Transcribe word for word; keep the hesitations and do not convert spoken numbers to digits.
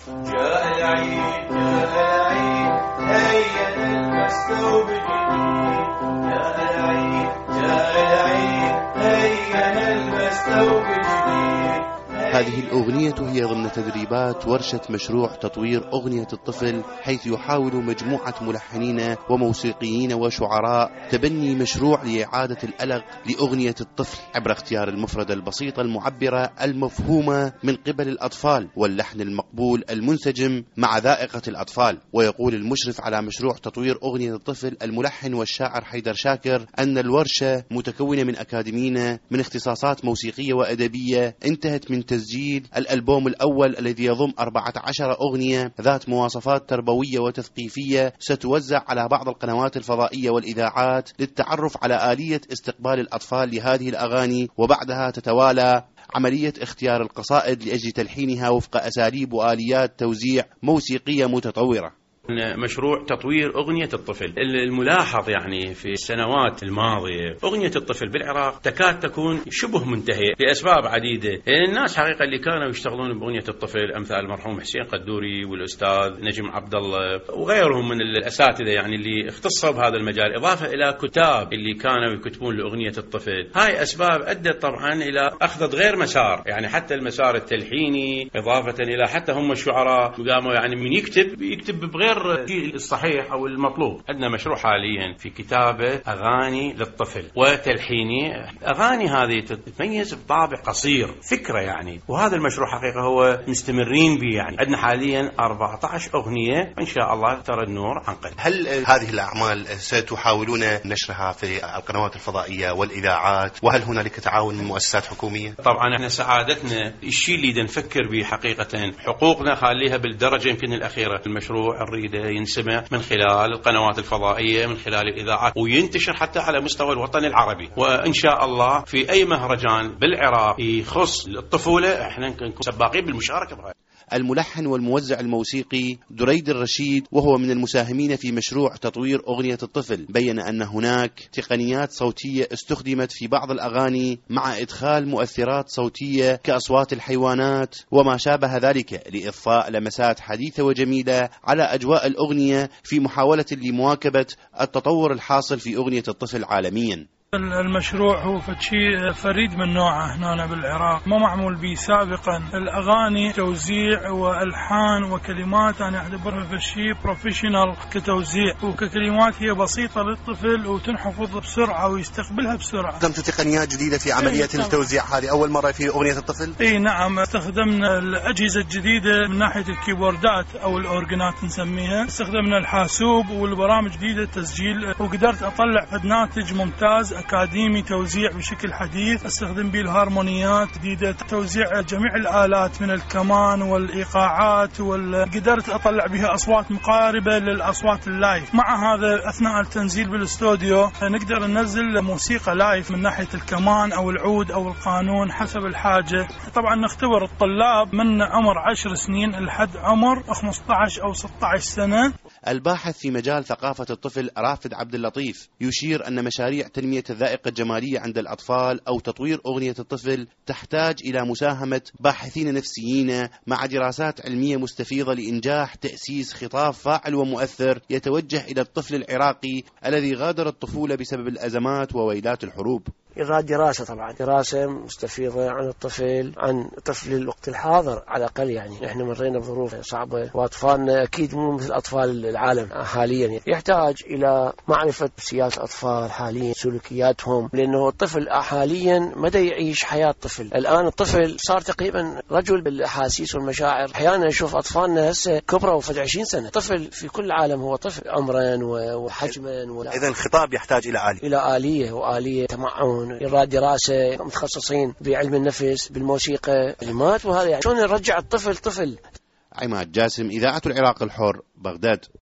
جاء العيد جاء العيد هيا نلبس ثوب جديد. جاء العيد جاء العيد هيا نلبس ثوب جديد. هذه الأغنية هي ضمن تدريبات ورشة مشروع تطوير أغنية الطفل، حيث يحاول مجموعة ملحنين وموسيقيين وشعراء تبني مشروع لإعادة الألق لأغنية الطفل عبر اختيار المفردة البسيطة المعبرة المفهومة من قبل الأطفال واللحن المقبول المنسجم مع ذائقة الأطفال. ويقول المشرف على مشروع تطوير أغنية الطفل الملحن والشاعر حيدر شاكر أن الورشة متكونة من أكاديميين من اختصاصات موسيقية وأدبية انتهت من تسجيل الألبوم الأول الذي يضم أربعة عشر أغنية ذات مواصفات تربوية وتثقيفية ستوزع على بعض القنوات الفضائية والإذاعات للتعرف على آلية استقبال الأطفال لهذه الأغاني، وبعدها تتوالى عملية اختيار القصائد لأجل تلحينها وفق أساليب وآليات توزيع موسيقية متطورة. مشروع تطوير أغنية الطفل. الملاحظ يعني في السنوات الماضية أغنية الطفل بالعراق تكاد تكون شبه منتهية لأسباب عديدة. الناس حقيقة اللي كانوا يشتغلون بأغنية الطفل أمثال المرحوم حسين قدوري والأستاذ نجم عبد الله وغيرهم من الأساتذة يعني اللي اختصوا بهذا المجال، إضافة إلى كتاب اللي كانوا يكتبون لأغنية الطفل. هاي أسباب أدت طبعا إلى أخذ غير مسار، يعني حتى المسار التلحيني، إضافة إلى حتى هم الشعراء قاموا يعني من يكتب يكتب بغير الصحيح أو المطلوب. عندنا مشروع حاليا في كتابة أغاني للطفل وتلحيني. أغاني هذه تتميز بطابع قصير، فكرة يعني، وهذا المشروع حقيقة هو مستمرين به. يعني عندنا حاليا أربعة عشر أغنية إن شاء الله ترى النور عن قريب. هل هذه الأعمال ستحاولون نشرها في القنوات الفضائية والإذاعات؟ وهل هنالك تعاون من مؤسسات حكومية؟ طبعا احنا سعادتنا الشيء اللي نفكر به حقيقة حقوقنا خليها بالدرجة يمكن الأخيرة. المشروع نريد ينسمع من خلال القنوات الفضائية، من خلال الإذاعات، وينتشر حتى على مستوى الوطن العربي. وإن شاء الله في أي مهرجان بالعراق يخص الطفولة احنا نكون سباقين بالمشاركة بهذا. الملحن والموزع الموسيقي دريد الرشيد وهو من المساهمين في مشروع تطوير أغنية الطفل بيّن أن هناك تقنيات صوتية استخدمت في بعض الأغاني مع إدخال مؤثرات صوتية كأصوات الحيوانات وما شابه ذلك لإضفاء لمسات حديثة وجميلة على أجواء الأغنية في محاولة لمواكبة التطور الحاصل في أغنية الطفل عالميا. المشروع هو شيء فريد من نوعه هنا بالعراق، ما معمول به سابقا. الأغاني توزيع وألحان وكلمات أنا أعتبرها في شيء بروفيشنال كتوزيع، وككلمات هي بسيطة للطفل وتنحفظ بسرعة ويستقبلها بسرعة. استخدمتوا تقنيات جديدة في عملية إيه التوزيع، هذه أول مرة في أغنية الطفل؟ اي نعم، استخدمنا الأجهزة الجديدة من ناحية الكيبوردات أو الأورجنات نسميها، استخدمنا الحاسوب والبرامج جديدة تسجيل، وقدرت أطلع فد ناتج ممتاز أكاديمي توزيع بشكل حديث. استخدم به الهارمونيات جديدة، توزيع جميع الآلات من الكمان والإيقاعات، وقدرت أطلع بها أصوات مقاربة للأصوات اللايف. مع هذا أثناء التنزيل بالاستوديو نقدر ننزل موسيقى لايف من ناحية الكمان أو العود أو القانون حسب الحاجة. طبعا نختبر الطلاب من عمر عشر سنين لحد عمر خمسة عشر أو ستة عشر سنة. الباحث في مجال ثقافة الطفل رافد عبد اللطيف يشير أن مشاريع تنمية الذائقة الجمالية عند الأطفال أو تطوير أغنية الطفل تحتاج إلى مساهمة باحثين نفسيين مع دراسات علمية مستفيضة لإنجاح تأسيس خطاب فاعل ومؤثر يتوجه إلى الطفل العراقي الذي غادر الطفولة بسبب الأزمات وويلات الحروب. إجراء دراسة، طبعا دراسة مستفيضة عن الطفل، عن طفل الوقت الحاضر على الأقل. يعني نحن مرينا بظروف صعبة وأطفالنا أكيد مو مثل أطفال العالم حاليا، يحتاج إلى معرفة سياسة الأطفال حاليا، سلوكياتهم، لأنه الطفل حاليا مدى يعيش حياة طفل. الآن الطفل صار تقريبا رجل بالأحاسيس والمشاعر. أحيانا نشوف أطفالنا هسه كبروا في عشرين سنة. طفل في كل العالم هو طفل عمرا وحجما. إذا الخطاب يحتاج إلى آلية إلى آلية وآلية تمعن، يراد دراسة، متخصصين بعلم النفس، بالموسيقى، كلمات، وهذا يعني شلون نرجع الطفل طفل. عماد جاسم، إذاعة العراق الحر، بغداد.